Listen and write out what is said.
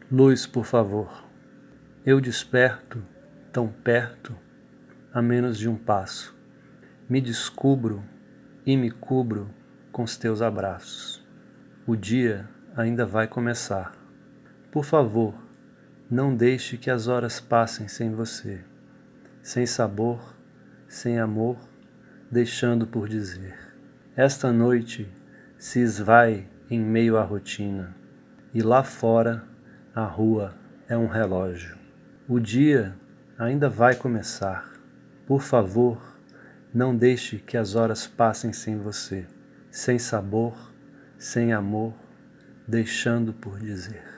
Luz, por favor. Eu desperto, tão perto, a menos de um passo. Me descubro e me cubro com os teus abraços. O dia ainda vai começar. Por favor, não deixe que as horas passem sem você. Sem sabor, sem amor, deixando por dizer. Esta noite se esvai em meio à rotina. E lá fora, a rua é um relógio. O dia ainda vai começar. Por favor, não deixe que as horas passem sem você. Sem sabor, sem amor, deixando por dizer.